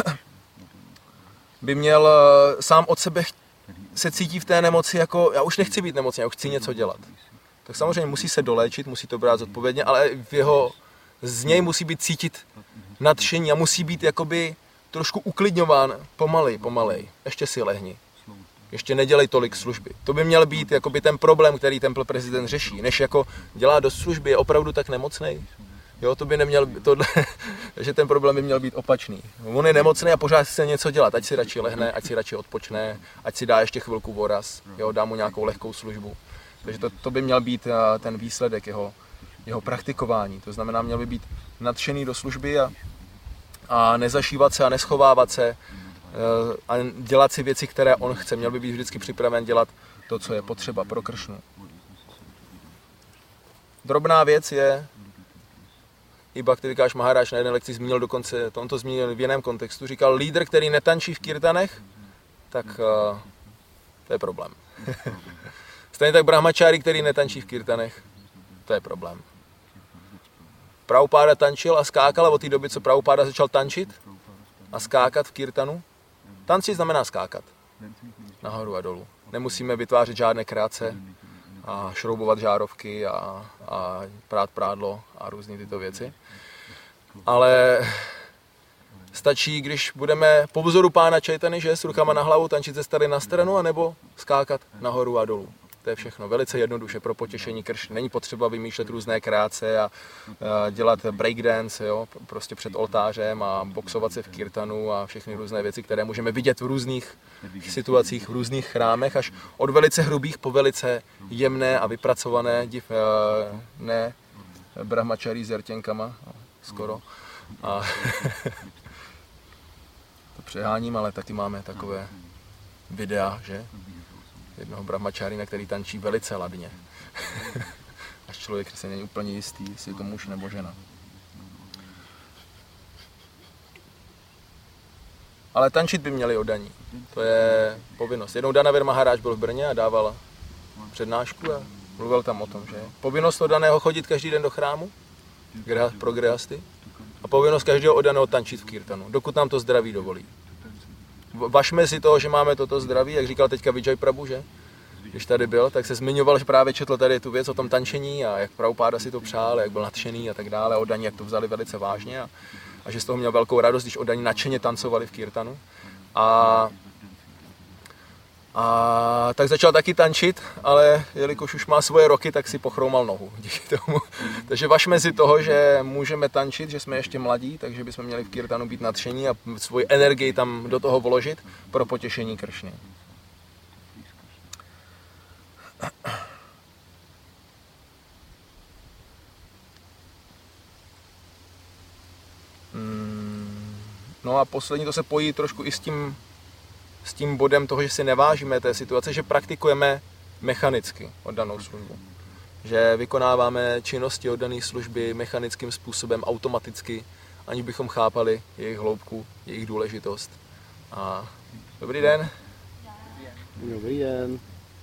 by měl sám od sebe se cítí v té nemoci jako, já už nechci být nemocný, já už chci něco dělat. Tak samozřejmě musí se doléčit, musí to brát zodpovědně, ale v jeho, z něj musí být cítit nadšení a musí být jakoby trošku uklidňován pomalej, pomalej. Ještě si lehni. Ještě nedělej tolik služby. To by měl být jakoby ten problém, který Temple prezident řeší. Než jako dělá dost služby, je opravdu tak nemocnej. Jo, to by neměl, tohle, že ten problém by měl být opačný. On je nemocný a pořád chce něco dělat. Ať si radši lehne, ať si radši odpočne, ať si dá ještě chvilku voraz, jo, dá mu nějakou lehkou službu. Takže to, to by měl být ten výsledek jeho, jeho praktikování. To znamená, měl by být nadšený do služby a, a nezašívat se a neschovávat se a dělat si věci, které on chce. Měl by být vždycky připraven dělat to, co je potřeba pro Kršnu. Drobná věc je, i Bhaktivikáš Maharaj na jedné lekci zmínil, dokonce on to zmínil v jiném kontextu, říkal, lídr, který netančí v kirtanech, tak uh, to je problém. Stejně tak brahmačári, který netančí v kirtanech, to je problém. Prabhupáda tančil a skákal a od té doby, co Prabhupáda začal tančit a skákat v kirtanu, tančit znamená skákat nahoru a dolů. Nemusíme vytvářet žádné kreace a šroubovat žárovky a, a prát prádlo a různé tyto věci. Ale stačí, když budeme po vzoru pána Chaitany, že s rukama na hlavu tančit ze strany na stranu, anebo skákat nahoru a dolů. To je všechno. Velice jednoduše pro potěšení Kršny. Není potřeba vymýšlet různé kreace a, a dělat breakdance, jo, prostě před oltářem a boxovat se v kirtanu a všechny různé věci, které můžeme vidět v různých situacích, v různých chrámech, až od velice hrubých po velice jemné a vypracované, div, ne brahmačarí s rtěnkama, skoro. A to přeháním, ale taky máme takové videa, že? Jednoho brahmačárina, který tančí velice ladně. Až člověk se není úplně jistý, jestli je to muž nebo žena. Ale tančit by měli oddaní. To je povinnost. Jednou Danavir Maharaj byl v Brně a dával přednášku a mluvil tam o tom, že je povinnost oddaného chodit každý den do chrámu pro grihasty a povinnost každého oddaného tančit v kirtanu, dokud nám to zdraví dovolí. Važme si toho, že máme toto zdraví, jak říkal teďka Vijay Prabhu, že? Když tady byl, tak se zmiňoval, že právě četl tady tu věc o tom tančení a jak Prabhupáda si to přál, jak byl nadšený a tak dále, oddaní, jak to vzali velice vážně a, a že z toho měl velkou radost, když oddaní nadšeně tancovali v kirtanu. A A tak začal taky tančit, ale jelikož už má svoje roky, tak si pochroumal nohu díky tomu. Takže važme si toho, že můžeme tančit, že jsme ještě mladí, takže bychom měli v kirtanu být nadšení a svoji energii tam do toho vložit pro potěšení Kršny. No a poslední, to se pojí trošku i s tím, s tím bodem toho, že si nevážíme té situace, že praktikujeme mechanicky oddanou službu. Že vykonáváme činnosti oddané služby mechanickým způsobem, automaticky, aniž bychom chápali jejich hloubku, jejich důležitost. A dobrý den. Dobrý den.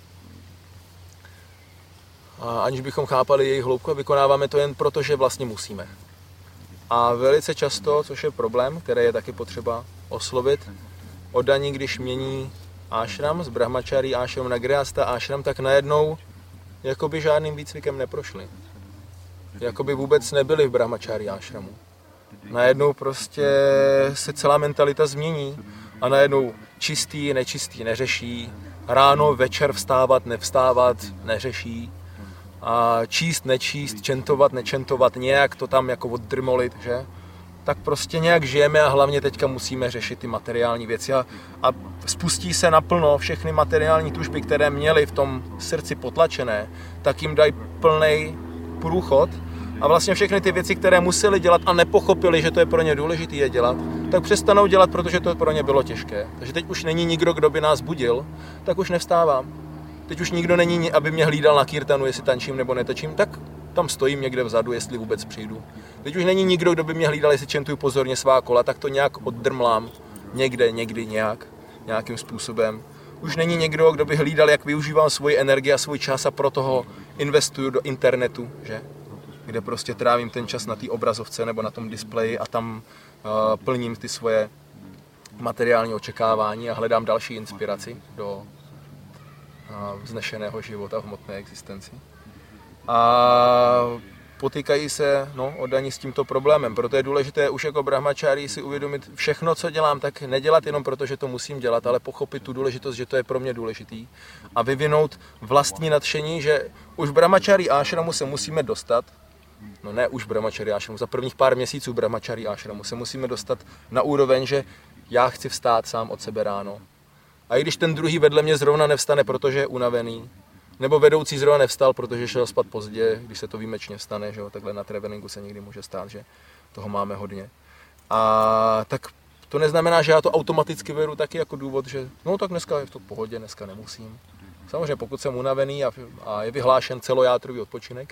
A aniž bychom chápali jejich hloubku, vykonáváme to jen proto, že vlastně musíme. A velice často, což je problém, který je taky potřeba oslovit, oddaní, když mění ášram z brahmačárí ášram na grihasta ášram, tak najednou jakoby žádným výcvikem neprošli. Jakoby vůbec nebyli v brahmačárí ášramu. Najednou prostě se celá mentalita změní a najednou čistý, nečistý neřeší, ráno, večer vstávat, nevstávat neřeší. A číst, nečíst, čentovat, nečentovat, nějak to tam jako oddrmolit, že? Tak prostě nějak žijeme a hlavně teďka musíme řešit ty materiální věci a, a spustí se naplno všechny materiální tužby, které měly v tom srdci potlačené, tak jim dají plnej průchod a vlastně všechny ty věci, které museli dělat a nepochopili, že to je pro ně důležité je dělat, tak přestanou dělat, protože to pro ně bylo těžké. Takže teď už není nikdo, kdo by nás budil, tak už nevstávám. Teď už nikdo není, aby mě hlídal na kirtanu, jestli tančím nebo netačím, tak tam stojím někde vzadu, jestli vůbec přijdu. Teď už není nikdo, kdo by mě hlídal, jestli čentuju pozorně svá kola, tak to nějak oddrmlám někde, někdy nějak, nějakým způsobem. Už není někdo, kdo by hlídal, jak využívám svoji energii a svůj čas a proto ho investuju do internetu, že? Kde prostě trávím ten čas na té obrazovce nebo na tom displeji a tam uh, plním ty svoje materiální očekávání a hledám další inspiraci do vznešeného života v hmotné existenci. A potýkají se no, oddaní s tímto problémem. Proto je důležité už jako brahmačári si uvědomit všechno, co dělám, tak nedělat jenom proto, že to musím dělat, ale pochopit tu důležitost, že to je pro mě důležitý a vyvinout vlastní nadšení, že už v brahmačári ášramu se musíme dostat, no ne už v brahmačári ášramu, za prvních pár měsíců brahmačári ášramu se musíme dostat na úroveň, že já chci vstát sám od sebe ráno. A i když ten druhý vedle mě zrovna nevstane, protože je unavený, nebo vedoucí zrovna nevstal, protože šel spát pozdě, když se to výjimečně stane, že jo, takhle na travelingu se někdy může stát, že toho máme hodně. A tak to neznamená, že já to automaticky beru taky jako důvod, že no tak dneska je to v pohodě, dneska nemusím. Samozřejmě pokud jsem unavený a, a je vyhlášen celojátrový odpočinek,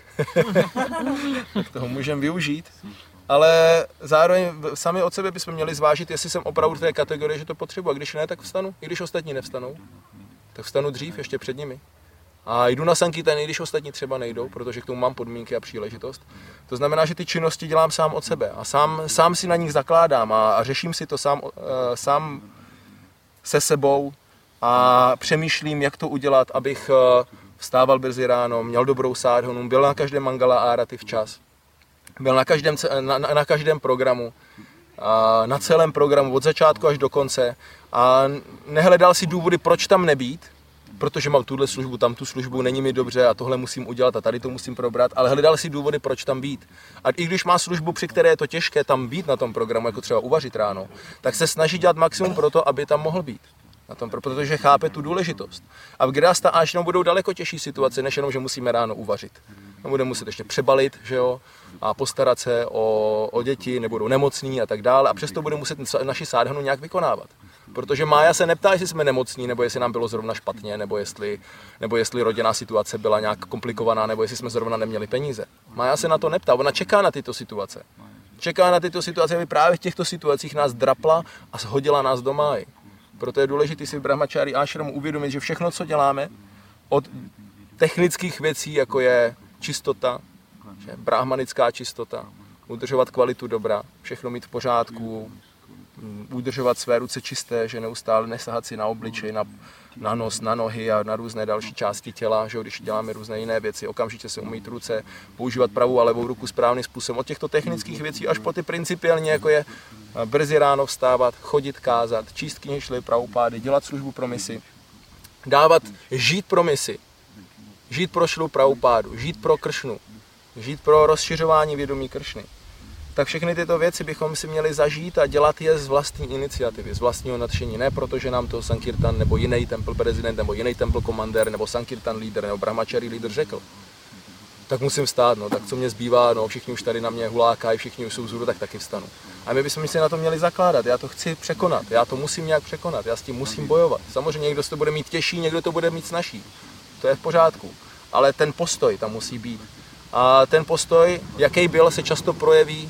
tak toho můžeme využít. Ale zároveň sami od sebe bychom měli zvážit, jestli jsem opravdu v té kategorii, že to potřebuji. A když ne, tak vstanu. I když ostatní nevstanou, tak vstanu dřív, ještě před nimi. A jdu na sankirtan, i když ostatní třeba nejdou, protože k tomu mám podmínky a příležitost. To znamená, že ty činnosti dělám sám od sebe a sám, sám si na nich zakládám a, a řeším si to sám, uh, sám se sebou a přemýšlím, jak to udělat, abych uh, vstával brzy ráno, měl dobrou sádhonu, byl na každém mangala árati včas. Byl na každém, na, na každém programu, a na celém programu, od začátku až do konce a nehledal si důvody, proč tam nebýt, protože mám tuhle službu, tam tu službu, není mi dobře a tohle musím udělat a tady to musím probrat, ale hledal si důvody, proč tam být. A i když má službu, při které je to těžké tam být na tom programu, jako třeba uvařit ráno, tak se snaží dělat maximum pro to, aby tam mohl být. Na tom, protože chápe tu důležitost. A v grihasta ášramu budou daleko těžší situace, než jenom, že musíme ráno uvařit. No, budeme muset ještě přebalit, že jo, a postarat se o, o děti, nebudou nemocní a tak dále. A přesto budeme muset naši sádhanu nějak vykonávat. Protože Mája se neptá, jestli jsme nemocní, nebo jestli nám bylo zrovna špatně, nebo jestli, nebo jestli rodinná situace byla nějak komplikovaná, nebo jestli jsme zrovna neměli peníze. Mája se na to neptá, ona čeká na tyto situace. Čeká na tyto situace, aby právě v těchto situacích nás drapla a shodila nás do máji. Proto je důležité si v brahmačári ášramu uvědomit, že všechno, co děláme, od technických věcí, jako je čistota, že brahmanická čistota, udržovat kvalitu dobra, všechno mít v pořádku, udržovat své ruce čisté, že neustále nesahat si na obličej, na, na nos, na nohy a na různé další části těla, že když děláme různé jiné věci, okamžitě se umýt ruce, používat pravou a levou ruku správným způsobem. Od těchto technických věcí až po ty principiálně, jako je brzy ráno vstávat, chodit kázat, číst knihy Šrily Prabhupády, dělat službu pro misi, dávat, žít pro misi, žít pro Šrilu Prabhupádu, žít pro Kršnu, žít pro rozšiřování vědomí Kršny. Tak všechny tyto věci bychom si měli zažít a dělat je z vlastní iniciativy, z vlastního nadšení. Ne protože nám to Sankirtan nebo jiný temple prezident nebo jiný temple komandér nebo Sankirtan lídr nebo Brahmachari lídr řekl. Tak musím stát, no, tak co mě zbývá, no, všichni už tady na mě hulákají, všichni už jsou vzhůru, tak taky vstanu. A my bychom si na to měli zakládat, já to chci překonat, já to musím nějak překonat, já s tím musím bojovat. Samozřejmě někdo to bude mít těžší, někdo to bude mít snazší, to je v pořádku, ale ten postoj tam musí být. A ten postoj, jaký byl, se často projeví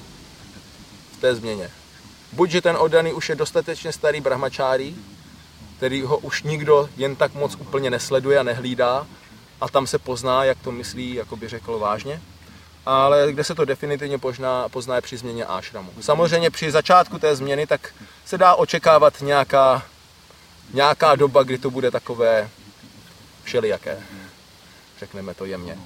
v té změně. Buď, že ten oddaný už je dostatečně starý brahmačári, který ho už nikdo jen tak moc úplně nesleduje a nehlídá, a tam se pozná, jak to myslí, jako by řekl vážně, ale kde se to definitivně pozná, pozná je při změně ášramu. Samozřejmě při začátku té změny tak se dá očekávat nějaká, nějaká doba, kdy to bude takové všelijaké, řekneme to jemně.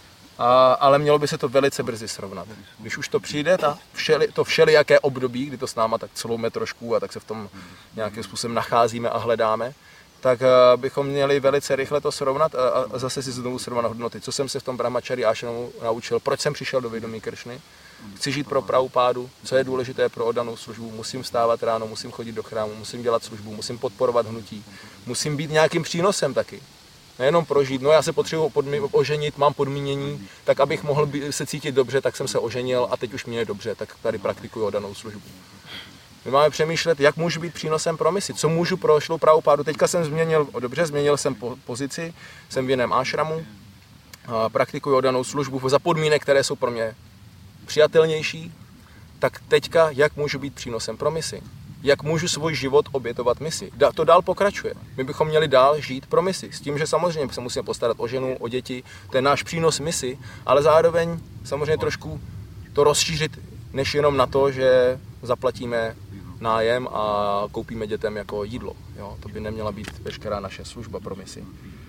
A, ale mělo by se to velice brzy srovnat. Když už to přijde, ta všeli, to všelijaké období, kdy to s náma tak celoume trošku a tak se v tom nějakým způsobem nacházíme a hledáme, tak bychom měli velice rychle to srovnat a, a zase si znovu srovnat hodnoty. Co jsem se v tom Brahmachari ášramu naučil, proč jsem přišel do vědomí Kršny, chci žít pro Prabhupádu, co je důležité pro oddanou službu, musím vstávat ráno, musím chodit do chrámu, musím dělat službu, musím podporovat hnutí, musím být nějakým přínosem taky. Nejenom prožít, no já se potřebuji podmi- oženit, mám podmínění, tak abych mohl být, se cítit dobře, tak jsem se oženil a teď už mě je dobře, tak tady praktikuju oddanou službu. My máme přemýšlet, jak můžu být přínosem pro misi, co můžu pro Šrilu Prabhupádu. Teďka jsem změnil, dobře, změnil jsem po, pozici, jsem v jiném ášramu, praktikuju oddanou službu za podmínek, které jsou pro mě přijatelnější, tak teďka, jak můžu být přínosem pro misi. Jak můžu svůj život obětovat misi. To dál pokračuje. My bychom měli dál žít pro misi. S tím, že samozřejmě se musíme postarat o ženu, o děti, to je náš přínos misi, ale zároveň samozřejmě trošku to rozšířit, než jenom na to, že zaplatíme nájem a koupíme dětem jako jídlo. Jo? To by neměla být veškerá naše služba pro misi.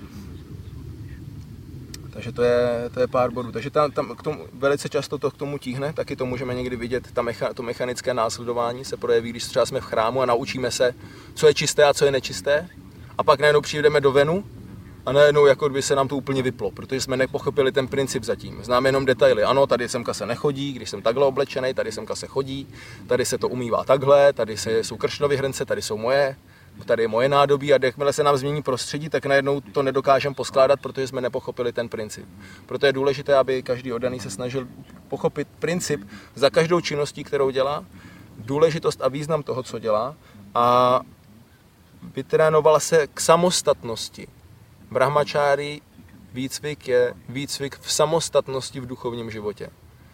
Takže to je, to je pár bodů. Takže tam, tam k tomu, velice často to k tomu tíhne, taky to můžeme někdy vidět, ta mecha, to mechanické následování se projeví, když třeba jsme v chrámu a naučíme se, co je čisté a co je nečisté. A pak najednou přijdeme do venu a najednou jako by se nám to úplně vyplo, protože jsme nepochopili ten princip zatím. Známe jenom detaily. Ano, tady semka se nechodí, když jsem takhle oblečený, tady semka se chodí, tady se to umývá takhle, tady se, jsou Kršnovy hrnce, tady jsou moje. Tady je moje nádobí a jakmile se nám změní prostředí, tak najednou to nedokážeme poskládat, protože jsme nepochopili ten princip. Proto je důležité, aby každý oddaný se snažil pochopit princip za každou činností, kterou dělá, důležitost a význam toho, co dělá a vytrénoval se k samostatnosti. Brahmachari výcvik je výcvik v samostatnosti v duchovním životě.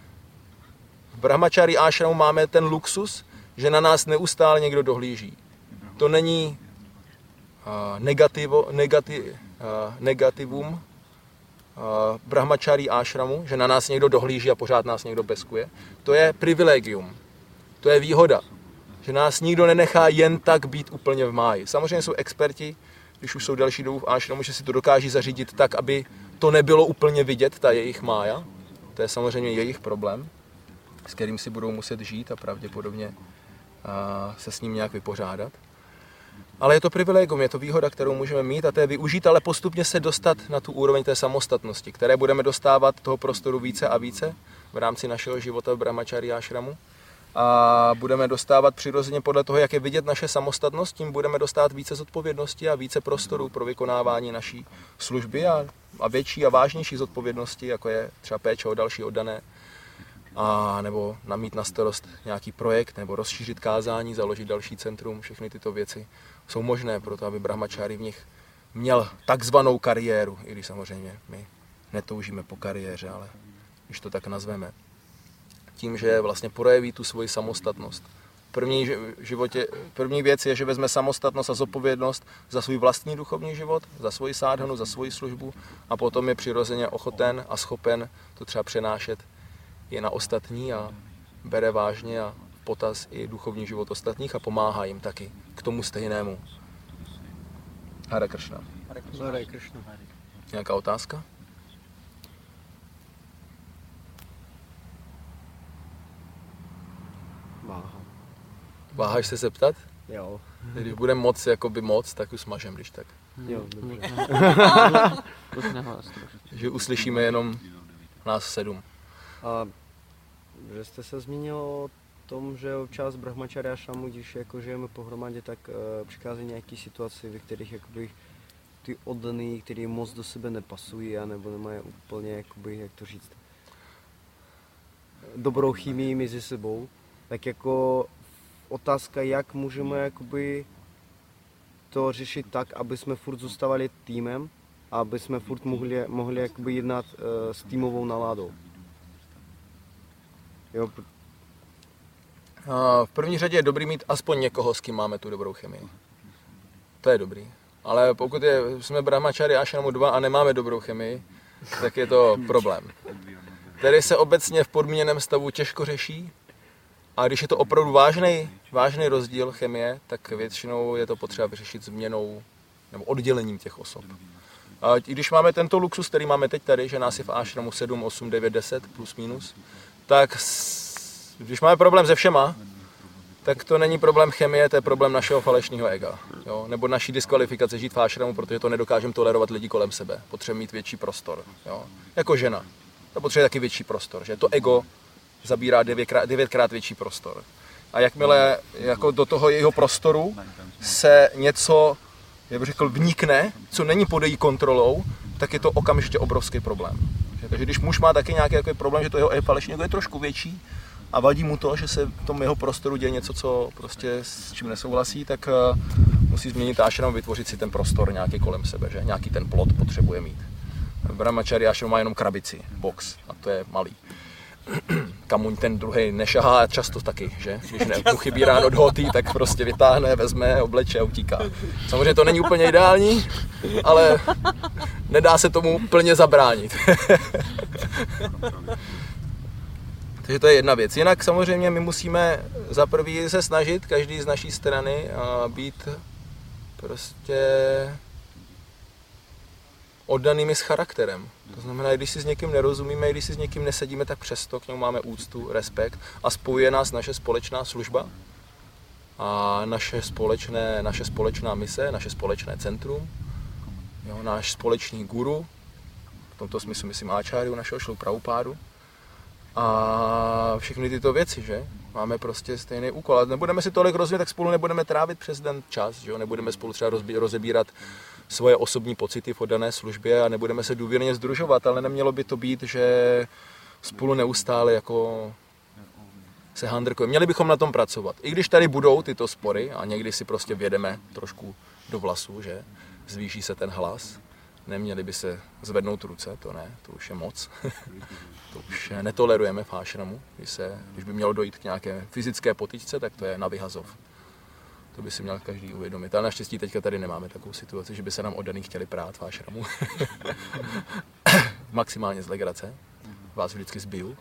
V Brahmachari ášramu máme ten luxus, že na nás neustále někdo dohlíží. To není uh, negativo, negati, uh, negativum uh, Brahmachari ášramu, že na nás někdo dohlíží a pořád nás někdo peskuje. To je privilegium, to je výhoda, že nás nikdo nenechá jen tak být úplně v máji. Samozřejmě jsou experti, když už jsou další dobu v ášramu, že si to dokáží zařídit tak, aby to nebylo úplně vidět, ta jejich mája. To je samozřejmě jejich problém, s kterým si budou muset žít a pravděpodobně uh, se s ním nějak vypořádat. Ale je to privilegium, je to výhoda, kterou můžeme mít a to je využít, ale postupně se dostat na tu úroveň té samostatnosti, které budeme dostávat toho prostoru více a více v rámci našeho života v Brahmachari ášramu. A budeme dostávat přirozeně podle toho, jak je vidět naše samostatnost, tím budeme dostávat více zodpovědnosti a více prostoru pro vykonávání naší služby a, a větší a vážnější zodpovědnosti, jako je třeba péče o další oddané, a nebo mít na starost nějaký projekt, nebo rozšířit kázání, založit další centrum, všechny tyto věci jsou možné pro to, aby Brahmachari v nich měl takzvanou kariéru, i když samozřejmě my netoužíme po kariéře, ale když to tak nazveme. Tím, že vlastně projeví tu svoji samostatnost. První, životě, první věc je, že vezme samostatnost a zodpovědnost za svůj vlastní duchovní život, za svoji sádhanu, za svoji službu a potom je přirozeně ochoten a schopen to třeba přenášet i na ostatní a bere vážně a potaz i duchovní život ostatních a pomáhá jim taky k tomu stejnému. Hare Kršna. Hare Kršna. Nějaká otázka? Váha. Váháš se zeptat? Jo. Když budeme moc, jakoby moc, tak už smažem, když tak. Jo, dobře. Že uslyšíme jenom nás sedm. A že jste se zmínil o tom, že občas brahmačary ašramu, když jako žijeme pohromadě, tak uh, přichází nějaké situace, ve kterých jakoby ty oddaný, který moc do sebe nepasují, anebo nemají úplně, jakoby, jak to říct, dobrou chemii mezi sebou. Tak jako otázka, jak můžeme jakoby to řešit tak, aby jsme furt zůstávali týmem, a aby jsme furt mohli, mohli jakoby jednat uh, s týmovou náládou. Jo. V první řadě je dobrý mít aspoň někoho, s kým máme tu dobrou chemii. To je dobrý. Ale pokud je, jsme brahmačary ašramu dva a nemáme dobrou chemii, tak je to problém. Který se obecně v podmíněném stavu těžko řeší. A když je to opravdu vážný, vážný rozdíl chemie, tak většinou je to potřeba vyřešit změnou nebo oddělením těch osob. A i když máme tento luxus, který máme teď tady, že nás je v ašramu sedm, osm, devět, deset plus minus, tak když máme problém se všema, tak to není problém chemie, to je problém našeho falešného ega. Jo? Nebo naší diskvalifikace žít v ašramu, protože to nedokážeme tolerovat lidi kolem sebe. Potřebujeme mít větší prostor. Jo? Jako žena. To potřebuje taky větší prostor. Že? To ego zabírá devětkrát, devětkrát větší prostor. A jakmile jako do toho jeho prostoru se něco, jak bych řekl, vnikne, co není pod její kontrolou, tak je to okamžitě obrovský problém. Takže když muž má taky nějaký jako problém, že to jeho falešný ego je trošku větší a vadí mu to, že se v tom jeho prostoru děje něco, co prostě s čím nesouhlasí, tak uh, musí změnit ashram, vytvořit si ten prostor nějaký kolem sebe, že? Nějaký ten plot potřebuje mít. Brahmachari ashram má jenom krabici, box, a to je malý. Kamuň ten druhej nešahá často taky, že? Když ne, mu chybí ráno dhoti, tak prostě vytáhne, vezme, obleče a utíká. Samozřejmě to není úplně ideální, ale nedá se tomu plně zabránit. Takže to je jedna věc. Jinak samozřejmě my musíme za prvý se snažit, každý z naší strany, být prostě oddanými s charakterem. To znamená, když si s někým nerozumíme, když si s někým nesedíme, tak přesto k němu máme úctu, respekt a spojuje nás naše společná služba a naše, společné, naše společná mise, naše společné centrum, jo, náš společný guru, v tomto smyslu myslím áčáryu našeho Šrilu Prabhupádu a všechny tyto věci, že? Máme prostě stejný úkol, ale nebudeme si tolik rozvíjet, tak spolu nebudeme trávit přes den čas, že jo? Nebudeme spolu třeba rozebírat svoje osobní pocity v oddané službě a nebudeme se důvěrně sdružovat, ale nemělo by to být, že spolu neustále jako se handrkujeme. Měli bychom na tom pracovat. I když tady budou tyto spory a někdy si prostě vjedeme trošku do vlasů, že zvýší se ten hlas, neměli by se zvednout ruce, to ne, to už je moc. To už netolerujeme v ášramu, když, se, když by mělo dojít k nějaké fyzické potyčce, tak to je na vyhazov. To by si měl každý uvědomit. Ale naštěstí teďka tady nemáme takovou situaci, že by se nám oddaný chtěli prát v ášramu. Maximálně z legrace. Vás vždycky zbiju.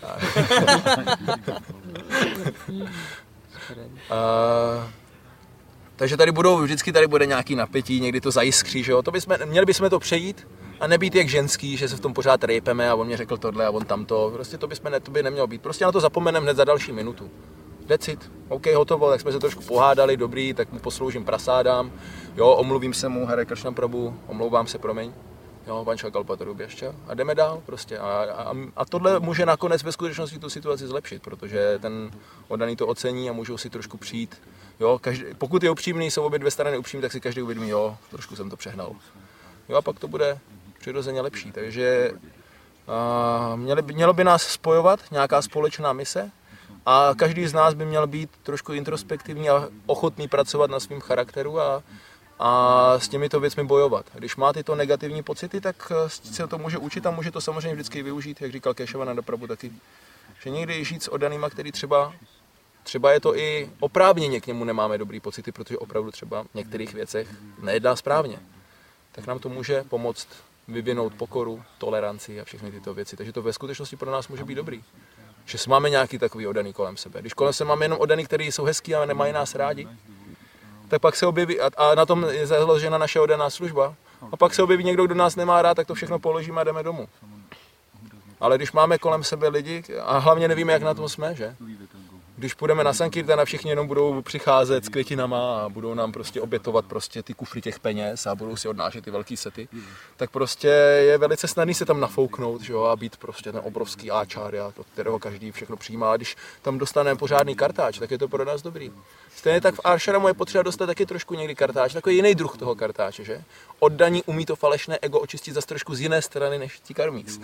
A, takže tady budou, vždycky tady bude nějaký napětí, někdy to zajiskří, že jo? To bychom, měli bychom to přejít a nebýt jak ženský, že se v tom pořád rejpeme a on mě řekl tohle a on tamto. Prostě to, bychom ne, to by nemělo být. Prostě na to zapomeneme hned za další minutu. Decid, OK, hotovo, tak jsme se trošku pohádali, dobrý, tak mu posloužím prasádám, jo, omluvím se mu, Hare Krishna Prabhu, omlouvám se, promiň, jo, Vanša Kalpataru ještě a jdeme dál prostě. A, a, a tohle může nakonec ve skutečnosti tu situaci zlepšit, protože ten oddaný to ocení a můžou si trošku přijít, jo, každý, pokud je upřímný, jsou obě dvě strany upřímný, tak si každý uvědomí, jo, trošku jsem to přehnal. Jo, a pak to bude přirozeně lepší, takže a, měli, mělo by nás spojovat nějaká společná mise, a každý z nás by měl být trošku introspektivní a ochotný pracovat na svém charakteru a, a s těmito věcmi bojovat. Když má tyto negativní pocity, tak se to může učit a může to samozřejmě vždycky využít, jak říkal Kešavananda Prabhu taky. Že někdy žít s oddanýma, který třeba, třeba je to i oprávněně k němu nemáme dobrý pocity, protože opravdu třeba v některých věcech nejedná správně. Tak nám to může pomoct vyvinout pokoru, toleranci a všechny tyto věci. Takže to ve skutečnosti pro nás může být dobrý. Že máme nějaký takový oddaný kolem sebe. Když kolem sebe máme jenom oddaný, kteří jsou hezký, ale nemají nás rádi, tak pak se objeví, a, a na tom je založena naše oddaná služba, a pak se objeví někdo, kdo nás nemá rád, tak to všechno položíme a jdeme domů. Ale když máme kolem sebe lidi, a hlavně nevíme, jak na tom jsme, že? když půjdeme na Sankirtan a všichni jenom budou přicházet s květinama a budou nám prostě obětovat prostě ty kufry těch peněz a budou si odnášet ty velký sety, tak prostě je velice snadný se tam nafouknout, že jo, a být prostě ten obrovský áčárja, od kterého každý všechno přijímá. A když tam dostaneme pořádný kartáč, tak je to pro nás dobrý. Stejně tak v Ashramu je potřeba dostat taky trošku někdy kartáč, takový jiný druh toho kartáče, že? Oddaní umí to falešné ego očistit zase trošku z jiné strany než ti karmíc.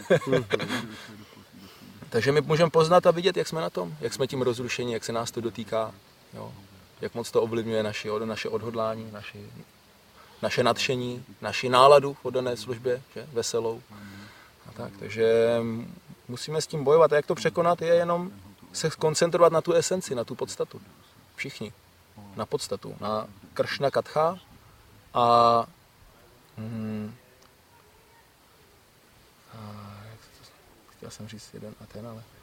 Takže my můžeme poznat a vidět, jak jsme na tom, jak jsme tím rozrušení, jak se nás to dotýká, jo? Jak moc to ovlivňuje naši, naše odhodlání, naši, naše nadšení, naši náladu v oddané službě, že? Veselou. A tak, takže musíme s tím bojovat a jak to překonat je jenom se koncentrovat na tu esenci, na tu podstatu. Všichni. Na podstatu, na Kršna Katha a, hmm, a jak to, chtěl jsem říct jeden a ten, ale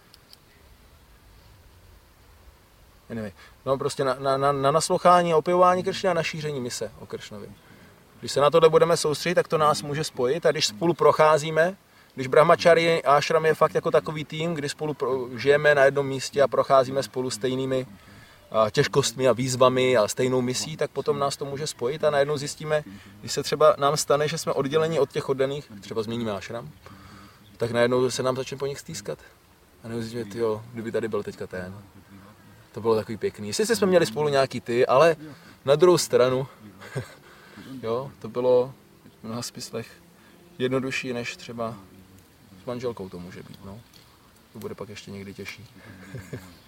anyway. No prostě na, na, na, na naslouchání a opěvování Kršny a na šíření mise o Kršnovi. Když se na tohle budeme soustředit, tak to nás může spojit a když spolu procházíme, když Brahmachari Ashram je fakt jako takový tým, kdy spolu pro, žijeme na jednom místě a procházíme spolu stejnými a těžkostmi a výzvami a stejnou misí, tak potom nás to může spojit a najednou zjistíme, když se třeba nám stane, že jsme odděleni od těch oddaných, třeba zmíníme Ashram, tak najednou se nám začne po nich stýskat. A najednou zjistíme, tyjo, kdyby tady byl teďka ten. To bylo takový pěkný. Sice jsme měli spolu nějaký ty, ale na druhou stranu, jo, to bylo v mnoha smyslech jednodušší, než třeba s manželkou to může být, no. To bude pak ještě někdy těžší.